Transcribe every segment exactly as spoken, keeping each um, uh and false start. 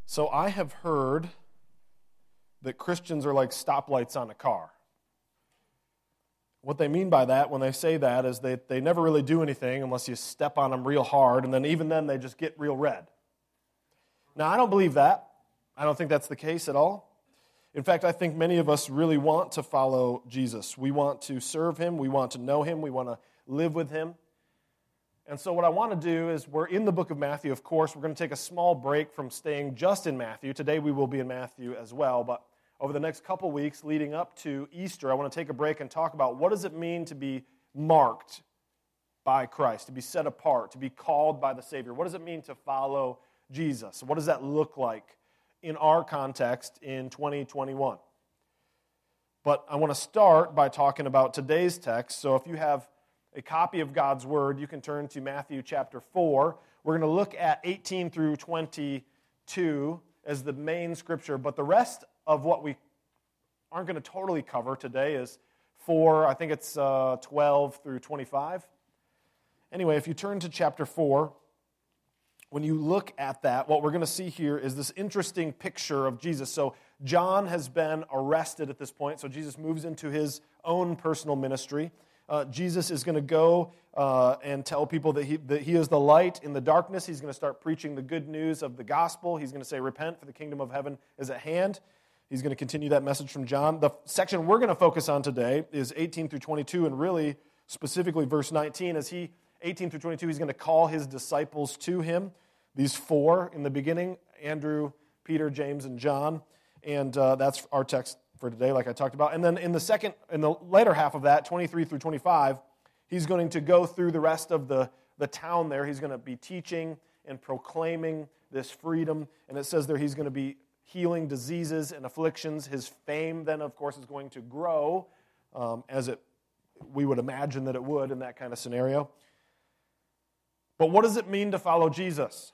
So I have heard that Christians are like stoplights on a car. What they mean by that, when they say that, is they, they never really do anything unless you step on them real hard, and then even then they just get real red. Now, I don't believe that. I don't think that's the case at all. In fact, I think many of us really want to follow Jesus. We want to serve Him. We want to know Him. We want to live with Him. And so what I want to do is, we're in the book of Matthew, of course. We're going to take a small break from staying just in Matthew. Today we will be in Matthew as well, but over the next couple weeks leading up to Easter, I want to take a break and talk about what does it mean to be marked by Christ, to be set apart, to be called by the Savior. What does it mean to follow Jesus? What does that look like in our context in twenty twenty-one? But I want to start by talking about today's text. So if you have a copy of God's Word, you can turn to Matthew chapter four. We're going to look at eighteen through twenty-two as the main scripture, but the rest of what we aren't going to totally cover today is four, I think it's uh, twelve through twenty-five. Anyway, if you turn to chapter four, when you look at that, what we're going to see here is this interesting picture of Jesus. So John has been arrested at this point, so Jesus moves into his own personal ministry. Uh, Jesus is going to go uh, and tell people that he, that he is the light in the darkness. He's going to start preaching the good news of the gospel. He's going to say, repent, for the kingdom of heaven is at hand. He's going to continue that message from John. The section we're going to focus on today is eighteen through twenty-two, and really specifically verse nineteen. As he, eighteen through twenty-two, he's going to call his disciples to him. These four in the beginning, Andrew, Peter, James, and John. And uh, that's our text for today, like I talked about. And then in the second, in the later half of that, twenty-three through twenty-five, he's going to go through the rest of the, the town there. He's going to be teaching and proclaiming this freedom. And it says there he's going to be healing diseases and afflictions. His fame then, of course, is going to grow um, as it we would imagine that it would in that kind of scenario. But what does it mean to follow Jesus?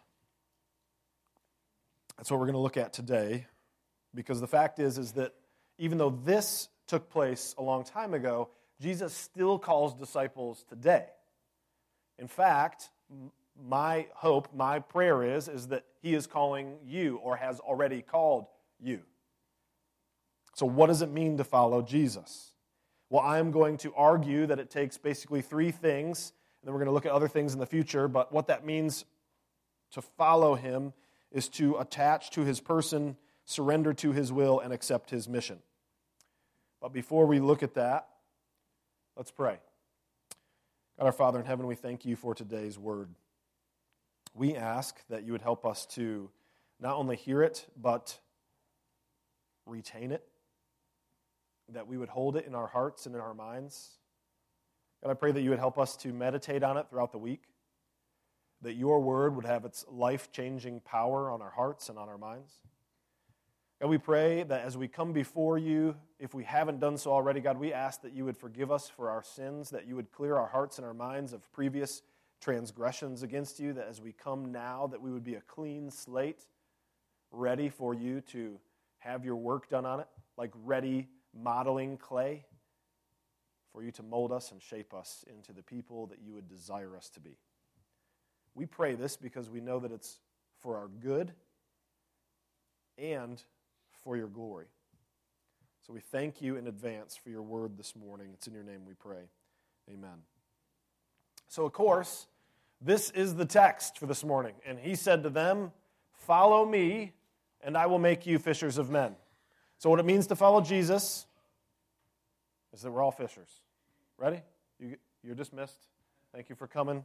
That's what we're going to look at today, because the fact is, is that even though this took place a long time ago, Jesus still calls disciples today. In fact, my hope, my prayer is, is that He is calling you or has already called you. So what does it mean to follow Jesus? Well, I am going to argue that it takes basically three things, and then we're going to look at other things in the future, but what that means to follow Him is to attach to His person, surrender to His will, and accept His mission. But before we look at that, let's pray. God, our Father in heaven, we thank You for today's word. We ask that You would help us to not only hear it, but retain it, that we would hold it in our hearts and in our minds. God, I pray that You would help us to meditate on it throughout the week, that Your word would have its life-changing power on our hearts and on our minds. God, we pray that as we come before You, if we haven't done so already, God, we ask that You would forgive us for our sins, that You would clear our hearts and our minds of previous transgressions against You, that as we come now, that we would be a clean slate, ready for You to have Your work done on it, like ready modeling clay, for You to mold us and shape us into the people that You would desire us to be. We pray this because we know that it's for our good and for Your glory. So we thank You in advance for Your word this morning. It's in Your name we pray. Amen. So, of course, this is the text for this morning. And He said to them, "Follow Me, and I will make you fishers of men." So what it means to follow Jesus is that we're all fishers. Ready? You, you're dismissed. Thank you for coming.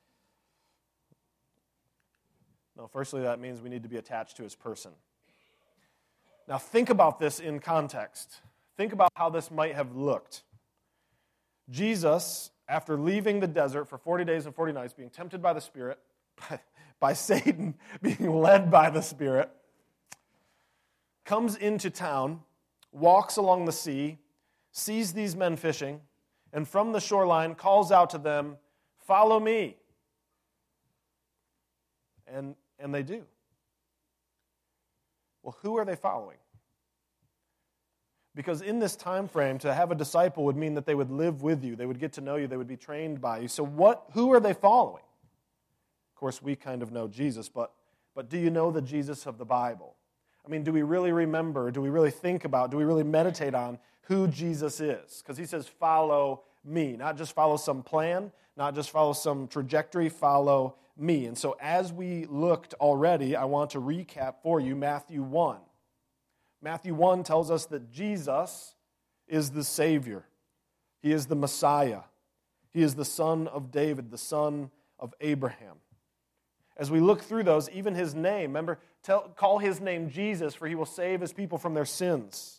No, firstly, that means we need to be attached to His person. Now, think about this in context. Think about how this might have looked. Jesus, after leaving the desert for forty days and forty nights, being tempted by the Spirit, by, by Satan, being led by the Spirit, comes into town, walks along the sea, sees these men fishing, and from the shoreline calls out to them, "Follow Me." And, and they do. Well, who are they following? Because in this time frame, to have a disciple would mean that they would live with you, they would get to know you, they would be trained by you. So what? Who are they following? Of course, we kind of know Jesus, but but do you know the Jesus of the Bible? I mean, do we really remember, do we really think about, do we really meditate on who Jesus is? Because he says, follow me. Not just follow some plan, not just follow some trajectory, follow me. And so as we looked already, I want to recap for you Matthew one. Matthew one tells us that Jesus is the Savior. He is the Messiah. He is the Son of David, the Son of Abraham. As we look through those, even his name, remember, tell, call his name Jesus, for he will save his people from their sins.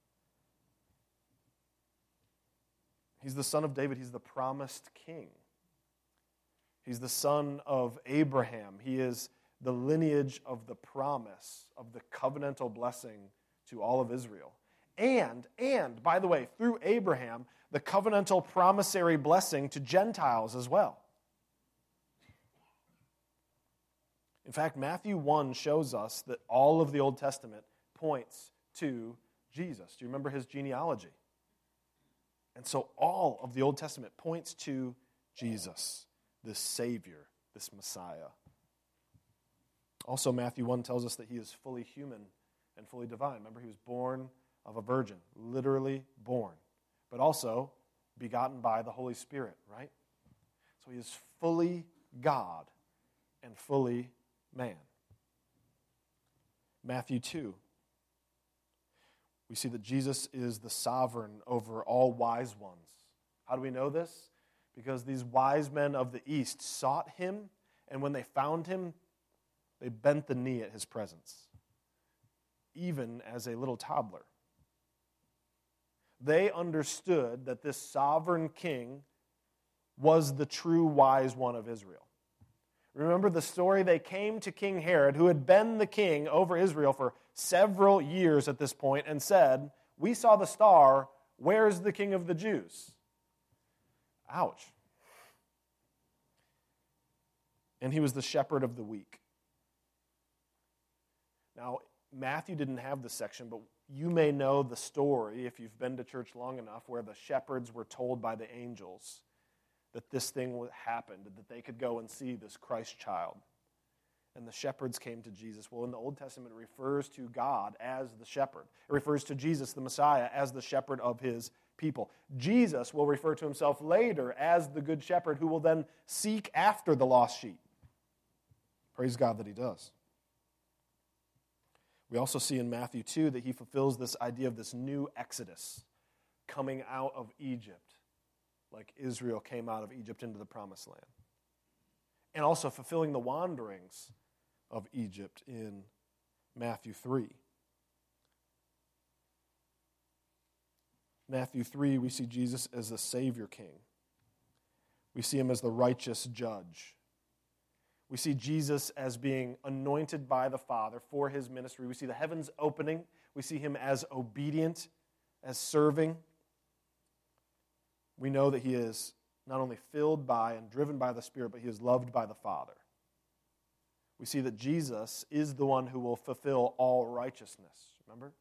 He's the Son of David. He's the promised King. He's the Son of Abraham. He is the lineage of the promise, of the covenantal blessing to all of Israel. And, and, by the way, through Abraham, the covenantal promissory blessing to Gentiles as well. In fact, Matthew one shows us that all of the Old Testament points to Jesus. Do you remember his genealogy? And so all of the Old Testament points to Jesus, this Savior, this Messiah. Also, Matthew one tells us that he is fully human and fully divine. Remember, he was born of a virgin, literally born, but also begotten by the Holy Spirit, right? So he is fully God and fully man. Matthew two, we see that Jesus is the sovereign over all wise ones. How do we know this? Because these wise men of the East sought him, and when they found him, they bent the knee at his presence, even as a little toddler. They understood that this sovereign king was the true wise one of Israel. Remember the story? They came to King Herod, who had been the king over Israel for several years at this point, and said, "We saw the star. Where's the king of the Jews?" Ouch. And he was the shepherd of the weak. Now, Matthew didn't have this section, but you may know the story, if you've been to church long enough, where the shepherds were told by the angels that this thing happened, that they could go and see this Christ child. And the shepherds came to Jesus. Well, in the Old Testament, it refers to God as the shepherd. It refers to Jesus, the Messiah, as the shepherd of his people. Jesus will refer to himself later as the good shepherd who will then seek after the lost sheep. Praise God that he does. We also see in Matthew two that he fulfills this idea of this new exodus coming out of Egypt, like Israel came out of Egypt into the promised land. And also fulfilling the wanderings of Egypt in Matthew three. Matthew three, we see Jesus as the Savior King. We see him as the righteous judge. We see Jesus as being anointed by the Father for his ministry. We see the heavens opening. We see him as obedient, as serving. We know that he is not only filled by and driven by the Spirit, but he is loved by the Father. We see that Jesus is the one who will fulfill all righteousness. Remember?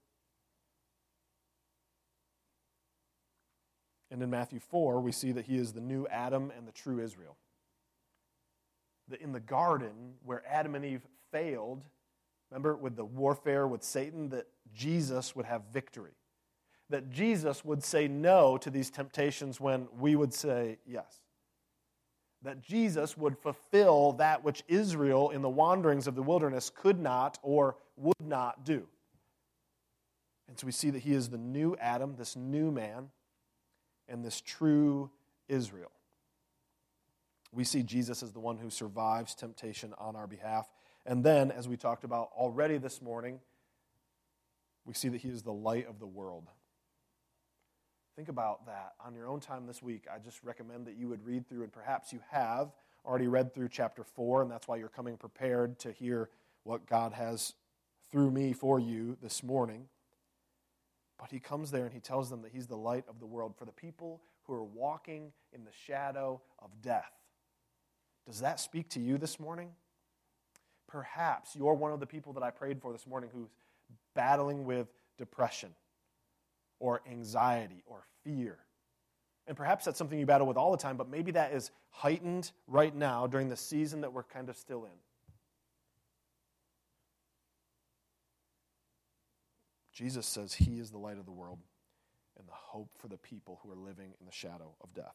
And in Matthew four, we see that he is the new Adam and the true Israel. That in the garden, where Adam and Eve failed, remember, with the warfare with Satan, that Jesus would have victory. That Jesus would say no to these temptations when we would say yes. That Jesus would fulfill that which Israel in the wanderings of the wilderness could not or would not do. And so we see that he is the new Adam, this new man, and this true Israel. We see Jesus as the one who survives temptation on our behalf. And then, as we talked about already this morning, we see that he is the light of the world. Think about that on your own time this week. I just recommend that you would read through, and perhaps you have already read through chapter four, and that's why you're coming prepared to hear what God has through me for you this morning. But he comes there and he tells them that he's the light of the world for the people who are walking in the shadow of death. Does that speak to you this morning? Perhaps you're one of the people that I prayed for this morning who's battling with depression or anxiety or fear. And perhaps that's something you battle with all the time, but maybe that is heightened right now during the season that we're kind of still in. Jesus says he is the light of the world and the hope for the people who are living in the shadow of death.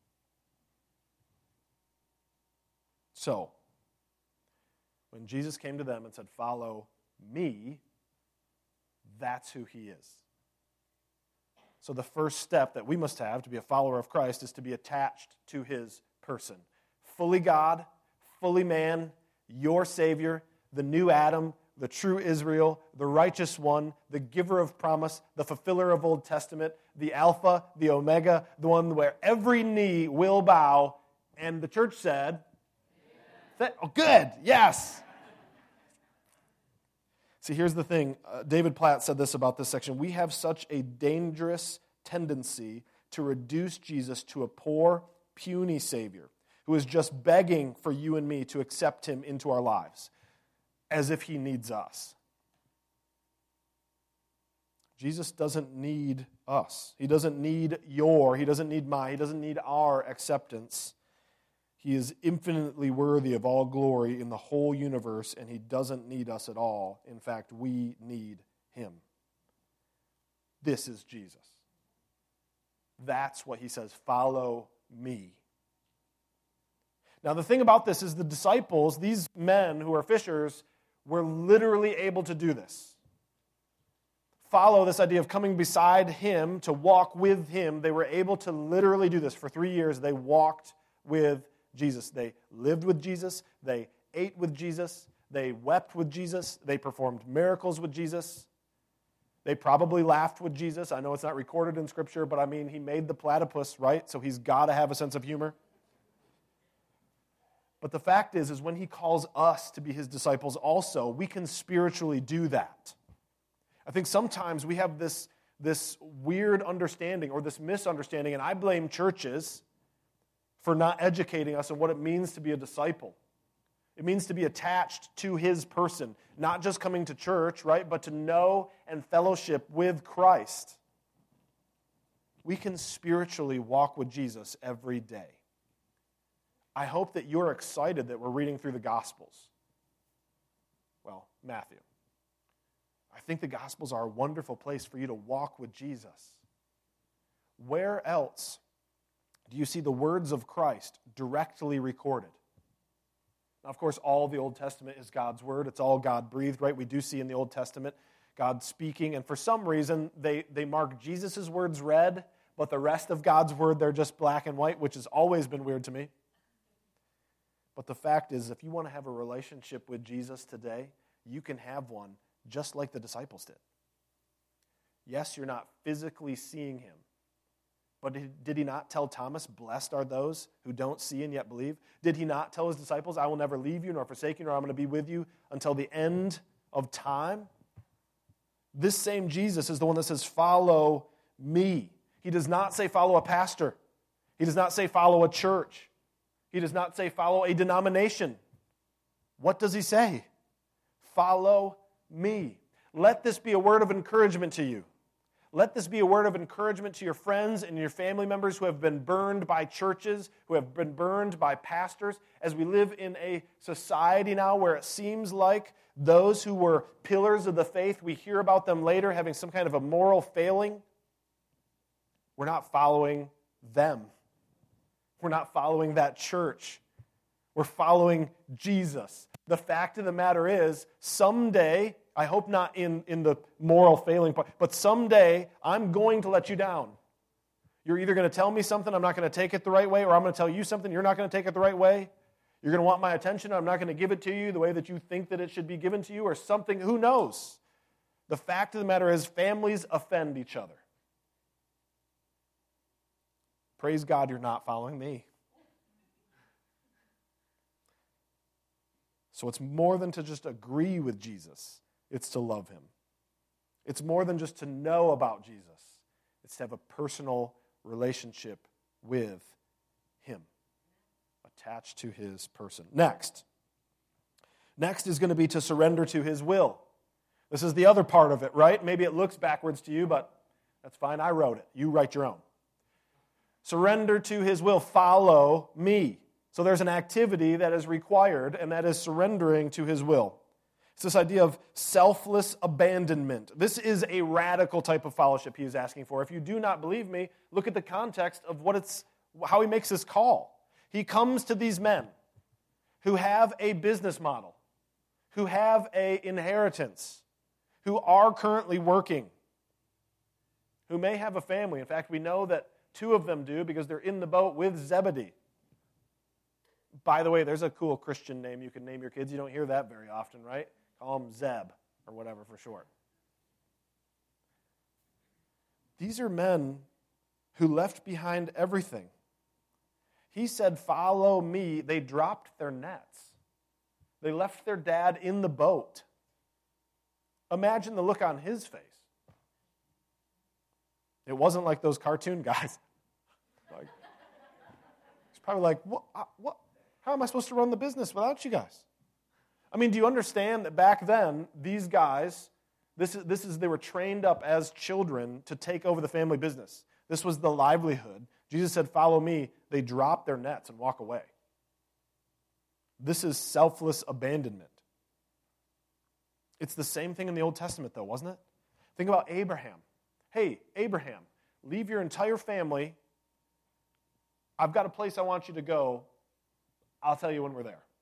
So, when Jesus came to them and said, "Follow me," that's who he is. So the first step that we must have to be a follower of Christ is to be attached to his person. Fully God, fully man, your Savior, the new Adam, the true Israel, the righteous one, the giver of promise, the fulfiller of Old Testament, the Alpha, the Omega, the one where every knee will bow. And the church said, that, oh, good, yes. See, here's the thing. Uh, David Platt said this about this section. We have such a dangerous tendency to reduce Jesus to a poor, puny Savior who is just begging for you and me to accept him into our lives, as if he needs us. Jesus doesn't need us. He doesn't need your, he doesn't need my, he doesn't need our acceptance. He is infinitely worthy of all glory in the whole universe, and he doesn't need us at all. In fact, we need him. This is Jesus. That's what he says, follow me. Now, the thing about this is the disciples, these men who are fishers, were literally able to do this. Follow this idea of coming beside him, to walk with him. They were able to literally do this. For three years, they walked with Jesus. They lived with Jesus. They ate with Jesus. They wept with Jesus. They performed miracles with Jesus. They probably laughed with Jesus. I know it's not recorded in Scripture, but I mean, he made the platypus, right? So he's got to have a sense of humor. But the fact is, is when he calls us to be his disciples also, we can spiritually do that. I think sometimes we have this, this weird understanding or this misunderstanding, and I blame churches for not educating us on what it means to be a disciple. It means to be attached to his person, not just coming to church, right, but to know and fellowship with Christ. We can spiritually walk with Jesus every day. I hope that you're excited that we're reading through the Gospels. Well, Matthew. I think the Gospels are a wonderful place for you to walk with Jesus. Where else do you see the words of Christ directly recorded? Now, of course, all the Old Testament is God's word. It's all God-breathed, right? We do see in the Old Testament God speaking, and for some reason, they, they mark Jesus' words red, but the rest of God's word, they're just black and white, which has always been weird to me. But the fact is, if you want to have a relationship with Jesus today, you can have one just like the disciples did. Yes, you're not physically seeing him, but did he not tell Thomas, blessed are those who don't see and yet believe? Did he not tell his disciples, I will never leave you nor forsake you, nor I'm going to be with you until the end of time? This same Jesus is the one that says, follow me. He does not say follow a pastor. He does not say follow a church. He does not say follow a denomination. What does he say? Follow me. Let this be a word of encouragement to you. Let this be a word of encouragement to your friends and your family members who have been burned by churches, who have been burned by pastors, as we live in a society now where it seems like those who were pillars of the faith, we hear about them later having some kind of a moral failing. We're not following them. We're not following that church. We're following Jesus. The fact of the matter is, someday, I hope not in, in the moral failing part, but someday I'm going to let you down. You're either going to tell me something, I'm not going to take it the right way, or I'm going to tell you something, you're not going to take it the right way. You're going to want my attention, I'm not going to give it to you the way that you think that it should be given to you, or something, who knows? The fact of the matter is, families offend each other. Praise God, you're not following me. So it's more than to just agree with Jesus. It's to love him. It's more than just to know about Jesus. It's to have a personal relationship with him, attached to his person. Next. Next is going to be to surrender to his will. This is the other part of it, right? Maybe it looks backwards to you, but that's fine. I wrote it. You write your own. Surrender to his will. Follow me. So there's an activity that is required, and that is surrendering to his will. It's this idea of selfless abandonment. This is a radical type of fellowship he is asking for. If you do not believe me, look at the context of what it's, how he makes this call. He comes to these men who have a business model, who have an inheritance, who are currently working, who may have a family. In fact, we know that two of them do because they're in the boat with Zebedee. By the way, there's a cool Christian name you can name your kids. You don't hear that very often, right? Call them Zeb or whatever for short. These are men who left behind everything. He said, follow me. They dropped their nets. They left their dad in the boat. Imagine the look on his face. It wasn't like those cartoon guys. Like, he's probably like, what, what? How am I supposed to run the business without you guys? I mean, do you understand that back then, these guys, this is, this is they were trained up as children to take over the family business. This was the livelihood. Jesus said, follow me. They drop their nets and walk away. This is selfless abandonment. It's the same thing in the Old Testament, though, wasn't it? Think about Abraham. Hey, Abraham, leave your entire family. I've got a place I want you to go. I'll tell you when we're there.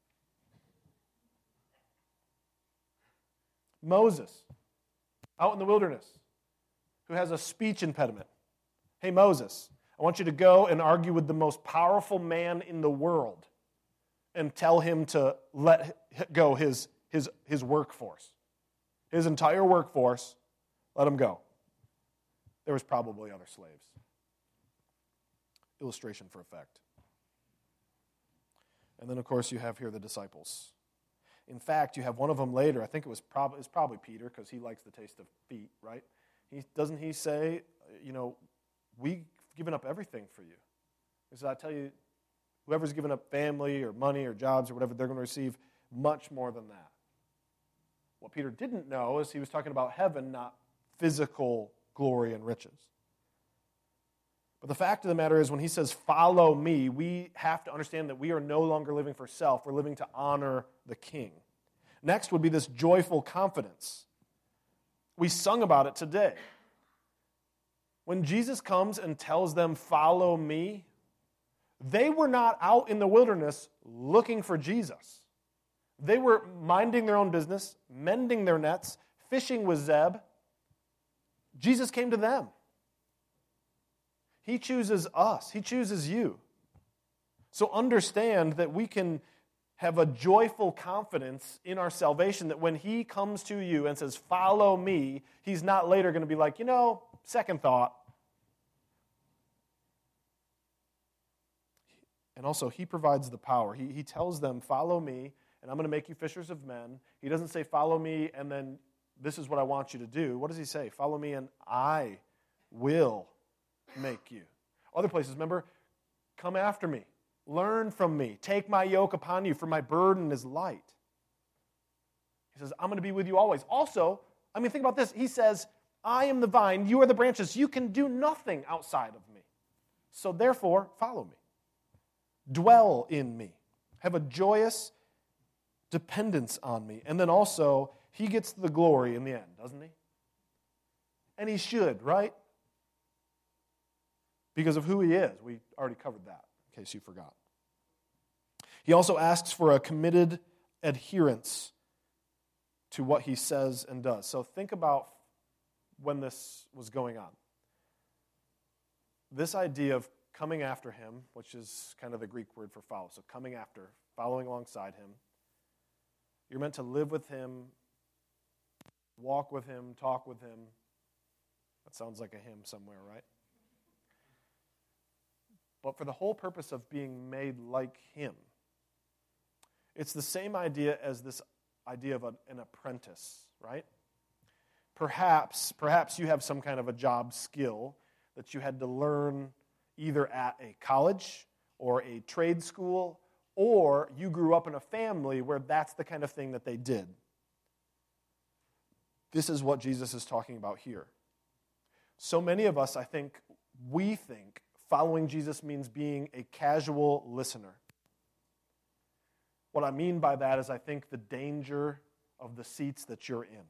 Moses, out in the wilderness, who has a speech impediment. Hey, Moses, I want you to go and argue with the most powerful man in the world and tell him to let go his, his, his workforce. His entire workforce, let him go. There was probably other slaves. Illustration for effect. And then, of course, you have here the disciples. In fact, you have one of them later. I think it was prob- it's probably Peter because he likes the taste of feet, right? He, doesn't he say, you know, we've given up everything for you. He said, I tell you, whoever's given up family or money or jobs or whatever, they're going to receive much more than that. What Peter didn't know is he was talking about heaven, not physical glory and riches. But the fact of the matter is when he says, follow me, we have to understand that we are no longer living for self. We're living to honor the King. Next would be this joyful confidence. We sung about it today. When Jesus comes and tells them, follow me, they were not out in the wilderness looking for Jesus. They were minding their own business, mending their nets, fishing with Zeb. Jesus came to them. He chooses us. He chooses you. So understand that we can have a joyful confidence in our salvation that when he comes to you and says, follow me, he's not later going to be like, you know, second thought. And also, he provides the power. He, he tells them, follow me, and I'm going to make you fishers of men. He doesn't say, follow me, and then this is what I want you to do. What does he say? Follow me, and I will make you. Other places, remember, come after me. Learn from me. Take my yoke upon you, for my burden is light. He says, I'm going to be with you always. Also, I mean, think about this. He says, I am the vine, you are the branches. You can do nothing outside of me. So therefore, follow me. Dwell in me. Have a joyous dependence on me. And then also, he gets the glory in the end, doesn't he? And he should, right? Because of who he is. We already covered that, in case you forgot. He also asks for a committed adherence to what he says and does. So think about when this was going on. This idea of coming after him, which is kind of the Greek word for follow. So coming after, following alongside him. You're meant to live with him, walk with him, talk with him. That sounds like a hymn somewhere, right? But for the whole purpose of being made like him. It's the same idea as this idea of a, an apprentice, right? Perhaps, perhaps you have some kind of a job skill that you had to learn either at a college or a trade school, or you grew up in a family where that's the kind of thing that they did. This is what Jesus is talking about here. So many of us, I think, we think following Jesus means being a casual listener. What I mean by that is I think the danger of the seats that you're in.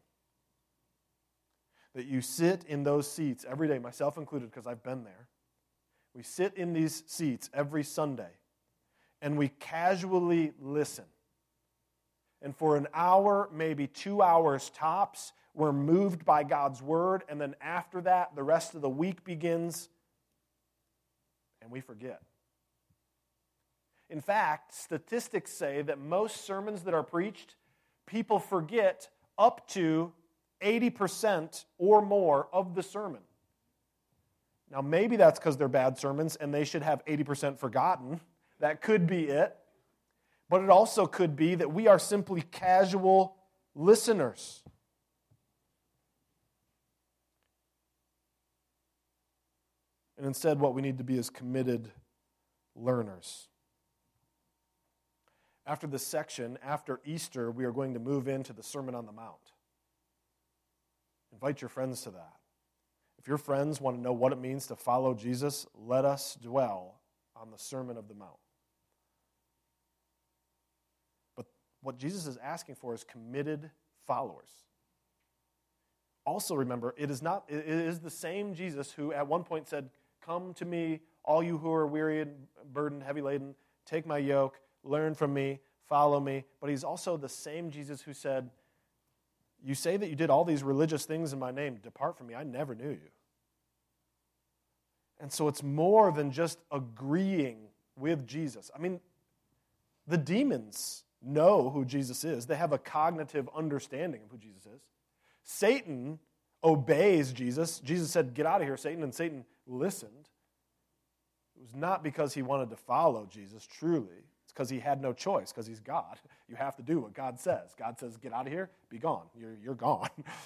That you sit in those seats every day, myself included, because I've been there. We sit in these seats every Sunday, and we casually listen. And for an hour, maybe two hours tops, we're moved by God's word, and then after that, the rest of the week begins, and we forget. In fact, statistics say that most sermons that are preached, people forget up to eighty percent or more of the sermon. Now, maybe that's because they're bad sermons and they should have eighty percent forgotten. That could be it. But it also could be that we are simply casual listeners. And instead, what we need to be is committed learners. After this section, after Easter, we are going to move into the Sermon on the Mount. Invite your friends to that. If your friends want to know what it means to follow Jesus, let us dwell on the Sermon of the Mount. But what Jesus is asking for is committed followers. Also remember, it is not it is the same Jesus who at one point said, "Come to me, all you who are weary and burdened, heavy laden, take my yoke, learn from me, follow me." But he's also the same Jesus who said, "You say that you did all these religious things in my name. Depart from me. I never knew you." And so it's more than just agreeing with Jesus. I mean, the demons know who Jesus is. They have a cognitive understanding of who Jesus is. Satan obeys Jesus. Jesus said, "Get out of here, Satan," and Satan listened. It was not because he wanted to follow Jesus, truly. It's because he had no choice, because he's God. You have to do what God says. God says, "Get out of here, be gone." You're, you're gone.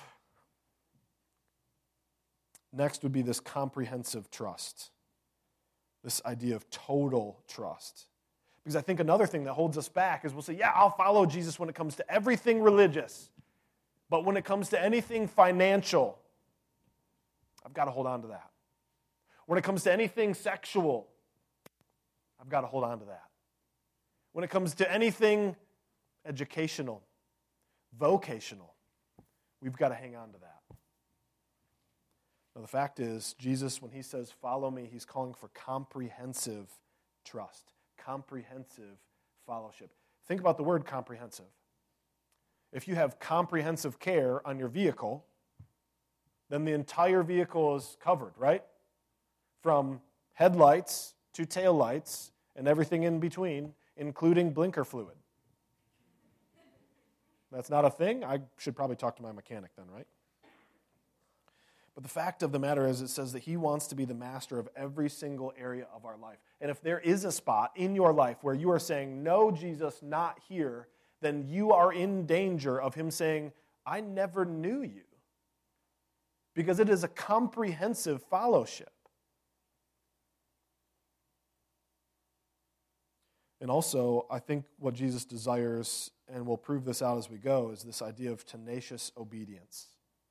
Next would be this comprehensive trust, this idea of total trust. Because I think another thing that holds us back is we'll say, yeah, I'll follow Jesus when it comes to everything religious. But when it comes to anything financial, I've got to hold on to that. When it comes to anything sexual, I've got to hold on to that. When it comes to anything educational, vocational, we've got to hang on to that. Now, the fact is, Jesus, when he says, "Follow me," he's calling for comprehensive trust, comprehensive fellowship. Think about the word comprehensive. If you have comprehensive care on your vehicle, then the entire vehicle is covered, right? From headlights to taillights and everything in between, including blinker fluid. That's not a thing? I should probably talk to my mechanic then, right? But the fact of the matter is, it says that he wants to be the master of every single area of our life. And if there is a spot in your life where you are saying, "No, Jesus, not here," then you are in danger of him saying, "I never knew you." Because it is a comprehensive fellowship. And also, I think what Jesus desires, and we'll prove this out as we go, is this idea of tenacious obedience.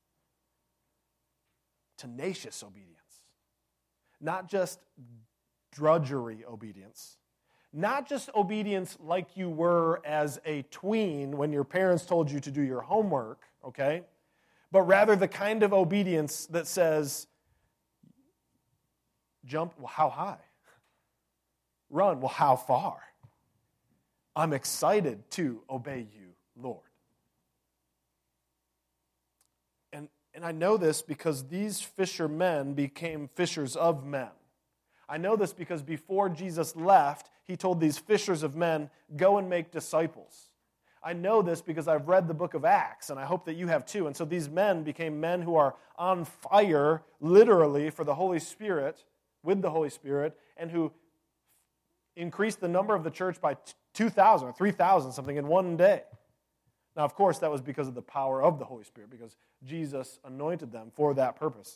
Tenacious obedience. Not just drudgery obedience. Not just obedience like you were as a tween when your parents told you to do your homework, okay? But rather the kind of obedience that says, jump, well, how high? Run, well, how far? I'm excited to obey you, Lord. And, and I know this because these fishermen became fishers of men. I know this because before Jesus left, he told these fishers of men, "Go and make disciples." I know this because I've read the book of Acts, and I hope that you have too. And so these men became men who are on fire, literally, for the Holy Spirit, with the Holy Spirit, and who increased the number of the church by two thousand or three thousand, something, in one day. Now, of course, that was because of the power of the Holy Spirit, because Jesus anointed them for that purpose.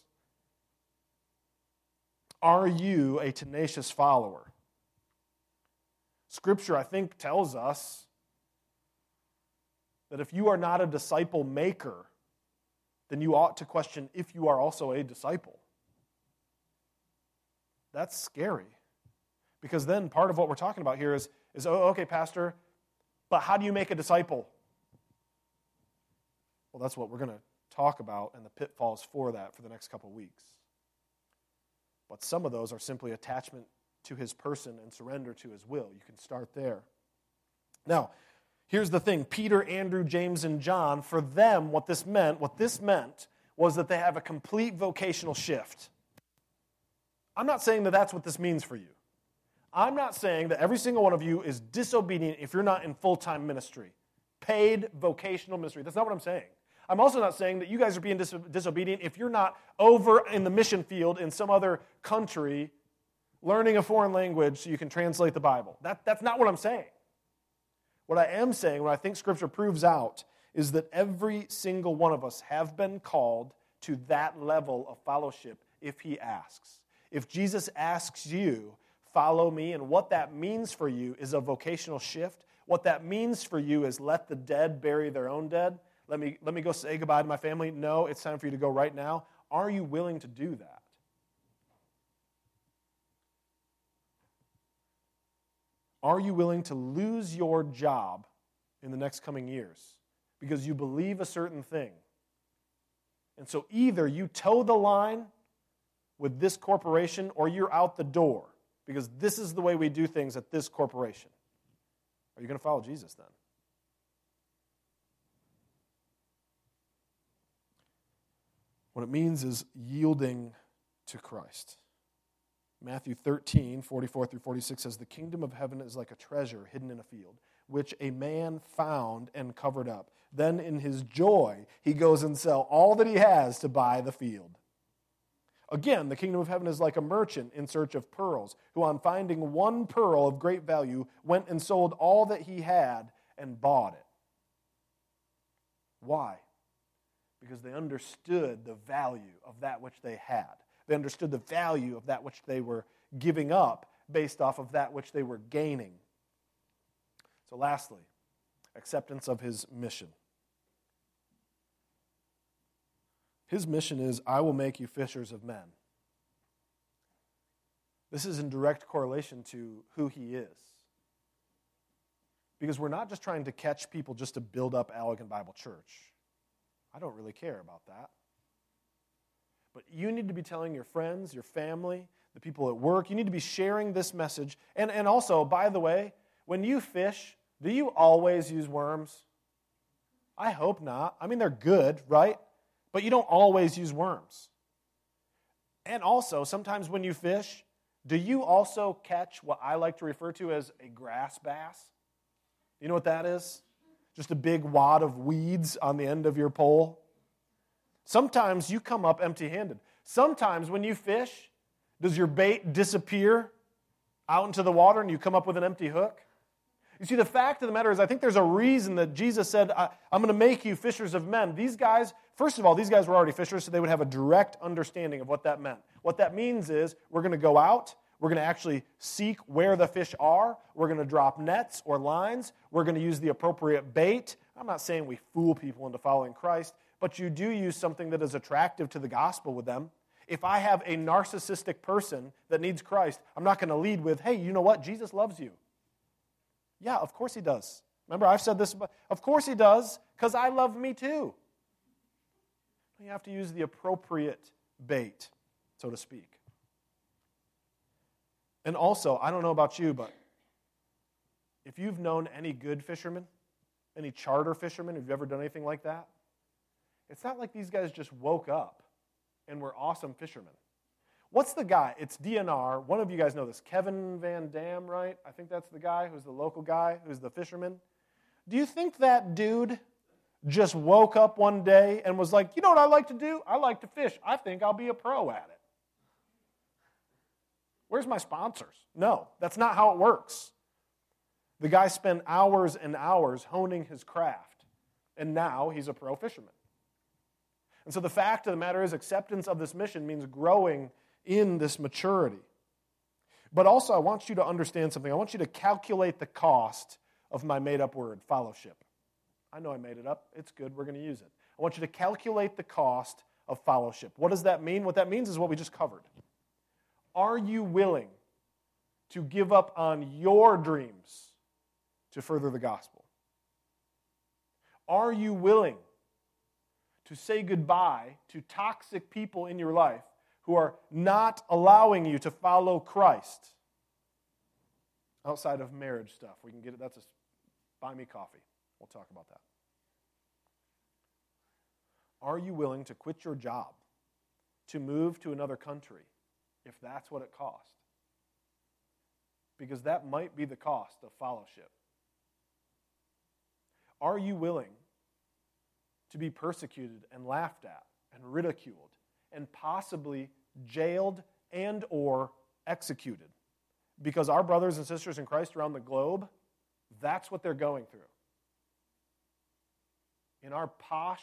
Are you a tenacious follower? Scripture, I think, tells us that if you are not a disciple maker, then you ought to question if you are also a disciple. That's scary. Because then part of what we're talking about here is, is oh, okay, Pastor, but how do you make a disciple? Well, that's what we're going to talk about and the pitfalls for that for the next couple of weeks. But some of those are simply attachment to his person and surrender to his will. You can start there. Now, here's the thing. Peter, Andrew, James, and John, for them, what this meant, what this meant was that they have a complete vocational shift. I'm not saying that that's what this means for you. I'm not saying that every single one of you is disobedient if you're not in full-time ministry, paid vocational ministry. That's not what I'm saying. I'm also not saying that you guys are being dis- disobedient if you're not over in the mission field in some other country learning a foreign language so you can translate the Bible. That, that's not what I'm saying. What I am saying, what I think Scripture proves out, is that every single one of us have been called to that level of fellowship if he asks. If Jesus asks you, follow me, and what that means for you is a vocational shift. What that means for you is let the dead bury their own dead. Let me, let me go say goodbye to my family. No, it's time for you to go right now. Are you willing to do that? Are you willing to lose your job in the next coming years because you believe a certain thing? And so either you toe the line with this corporation or you're out the door because this is the way we do things at this corporation. Are you going to follow Jesus then? What it means is yielding to Christ. Matthew thirteen, forty-four through forty-six says, the kingdom of heaven is like a treasure hidden in a field, which a man found and covered up. Then in his joy, he goes and sells all that he has to buy the field. Again, the kingdom of heaven is like a merchant in search of pearls, who on finding one pearl of great value, went and sold all that he had and bought it. Why? Because they understood the value of that which they had. They understood the value of that which they were giving up based off of that which they were gaining. So lastly, acceptance of his mission. His mission is, I will make you fishers of men. This is in direct correlation to who he is. Because we're not just trying to catch people just to build up Allegan Bible Church. I don't really care about that. But you need to be telling your friends, your family, the people at work, you need to be sharing this message. And, and also, by the way, when you fish, do you always use worms? I hope not. I mean, they're good, right? But you don't always use worms. And also, sometimes when you fish, do you also catch what I like to refer to as a grass bass? You know what that is? Just a big wad of weeds on the end of your pole. Sometimes you come up empty-handed. Sometimes when you fish, does your bait disappear out into the water and you come up with an empty hook? You see, the fact of the matter is, I think there's a reason that Jesus said, I, I'm going to make you fishers of men. These guys, first of all, these guys were already fishers, so they would have a direct understanding of what that meant. What that means is, we're going to go out, we're going to actually seek where the fish are, we're going to drop nets or lines, we're going to use the appropriate bait. I'm not saying we fool people into following Christ, but you do use something that is attractive to the gospel with them. If I have a narcissistic person that needs Christ, I'm not going to lead with, hey, you know what? Jesus loves you. Yeah, of course he does. Remember, I've said this, of course he does, because I love me too. You have to use the appropriate bait, so to speak. And also, I don't know about you, but if you've known any good fishermen, any charter fishermen, have you ever done anything like that? It's not like these guys just woke up and were awesome fishermen. What's the guy? It's D N R. One of you guys know this. Kevin Van Dam, right? I think that's the guy who's the local guy, who's the fisherman. Do you think that dude just woke up one day and was like, you know what I like to do? I like to fish. I think I'll be a pro at it. Where's my sponsors? No, that's not how it works. The guy spent hours and hours honing his craft, and now he's a pro fisherman. And so the fact of the matter is, acceptance of this mission means growing in this maturity. But also, I want you to understand something. I want you to calculate the cost of my made-up word, fellowship. I know I made it up. It's good. We're going to use it. I want you to calculate the cost of fellowship. What does that mean? What that means is what we just covered. Are you willing to give up on your dreams to further the gospel? Are you willing to say goodbye to toxic people in your life who are not allowing you to follow Christ outside of marriage stuff. We can get it. That's a buy me coffee. We'll talk about that. Are you willing to quit your job to move to another country if that's what it costs? Because that might be the cost of fellowship. Are you willing to be persecuted and laughed at and ridiculed and possibly jailed and or executed? Because our brothers and sisters in Christ around the globe, that's what they're going through. In our posh,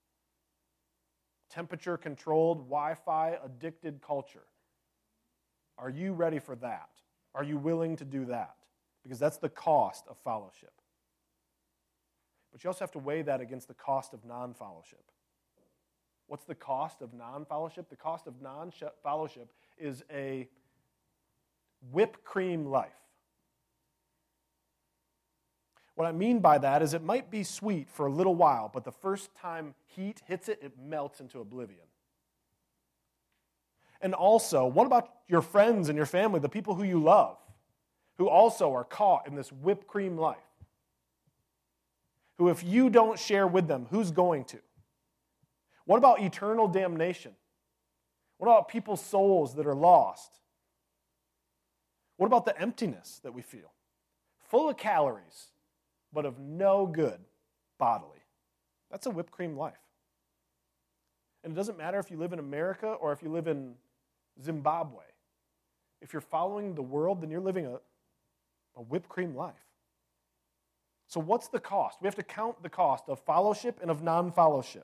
temperature-controlled, Wi-Fi addicted culture, are you ready for that? Are you willing to do that? Because that's the cost of fellowship. But you also have to weigh that against the cost of non-fellowship. What's the cost of non-fellowship? The cost of non-fellowship is a whipped cream life. What I mean by that is it might be sweet for a little while, but the first time heat hits it, it melts into oblivion. And also, what about your friends and your family, the people who you love, who also are caught in this whipped cream life? Who, if you don't share with them, who's going to? What about eternal damnation? What about people's souls that are lost? What about the emptiness that we feel? Full of calories, but of no good bodily. That's a whipped cream life. And it doesn't matter if you live in America or if you live in Zimbabwe. If you're following the world, then you're living a, a whipped cream life. So what's the cost? We have to count the cost of fellowship and of non-fellowship.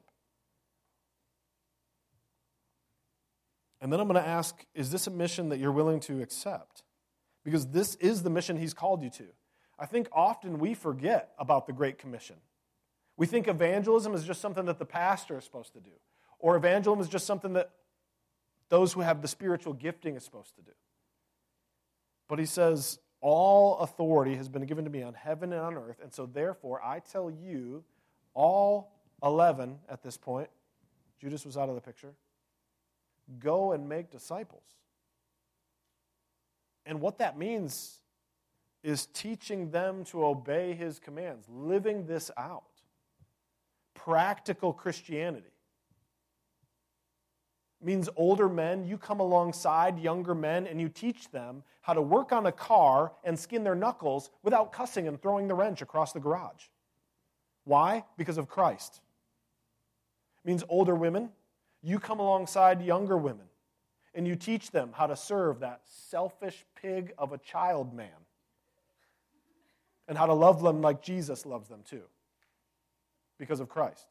And then I'm going to ask, is this a mission that you're willing to accept? Because this is the mission he's called you to. I think often we forget about the Great Commission. We think evangelism is just something that the pastor is supposed to do. Or evangelism is just something that those who have the spiritual gifting is supposed to do. But he says, all authority has been given to me on heaven and on earth, and so therefore I tell you, all eleven at this point, Judas was out of the picture, go and make disciples. And what that means is teaching them to obey his commands, living this out. Practical Christianity. Means older men, you come alongside younger men and you teach them how to work on a car and skin their knuckles without cussing and throwing the wrench across the garage. Why? Because of Christ. Means older women, you come alongside younger women and you teach them how to serve that selfish pig of a child man and how to love them like Jesus loves them too, because of Christ.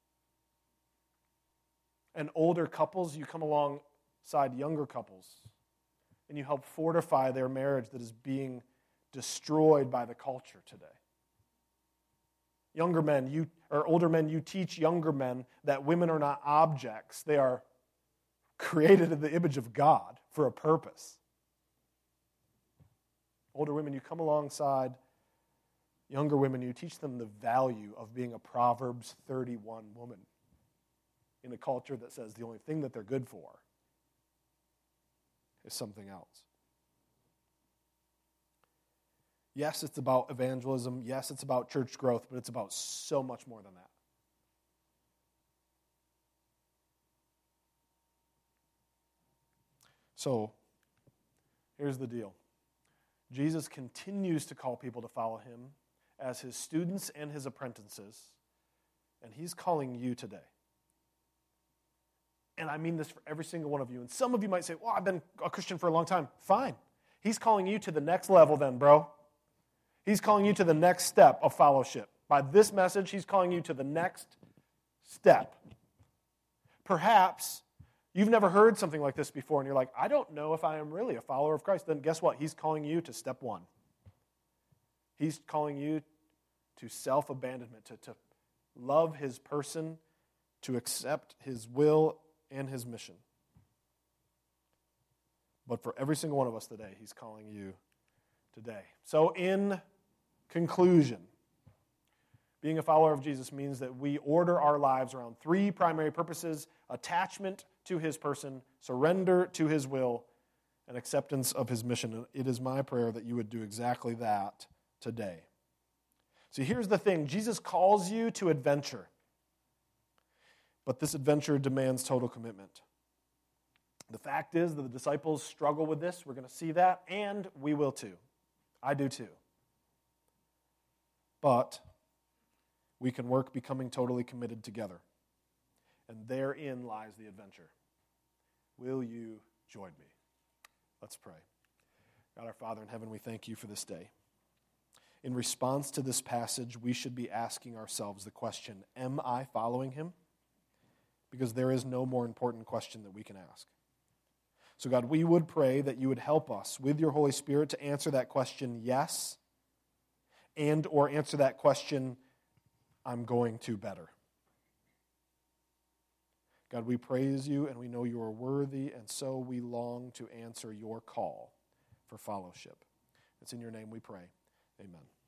And older couples, you come alongside younger couples and you help fortify their marriage that is being destroyed by the culture today. Younger men, you or older men, you teach younger men that women are not objects. They are created in the image of God for a purpose. Older women, you come alongside younger women, you teach them the value of being a Proverbs thirty-one woman in a culture that says the only thing that they're good for is something else. Yes, it's about evangelism. Yes, it's about church growth, but it's about so much more than that. So, here's the deal. Jesus continues to call people to follow him as his students and his apprentices, and he's calling you today. And I mean this for every single one of you. And some of you might say, well, I've been a Christian for a long time. Fine. He's calling you to the next level then, bro. He's calling you to the next step of fellowship. By this message, he's calling you to the next step. Perhaps you've never heard something like this before, and you're like, I don't know if I am really a follower of Christ. Then guess what? He's calling you to step one. He's calling you to self-abandonment, to, to love his person, to accept his will and his mission. But for every single one of us today, he's calling you today. So in conclusion, Being a follower of Jesus means that we order our lives around three primary purposes: attachment to his person, surrender to his will, and acceptance of his mission. And it is my prayer that you would do exactly that today. See, here's the thing. Jesus calls you to adventure, but this adventure demands total commitment. The fact is that the disciples struggle with this. We're going to see that, and we will too. I do too. But we can work becoming totally committed together. And therein lies the adventure. Will you join me? Let's pray. God, our Father in heaven, we thank you for this day. In response to this passage, we should be asking ourselves the question, am I following him? Because there is no more important question that we can ask. So God, we would pray that you would help us with your Holy Spirit to answer that question, yes, and or answer that question, I'm going to better. God, we praise you and we know you are worthy, and so we long to answer your call for fellowship. It's in your name we pray. Amen.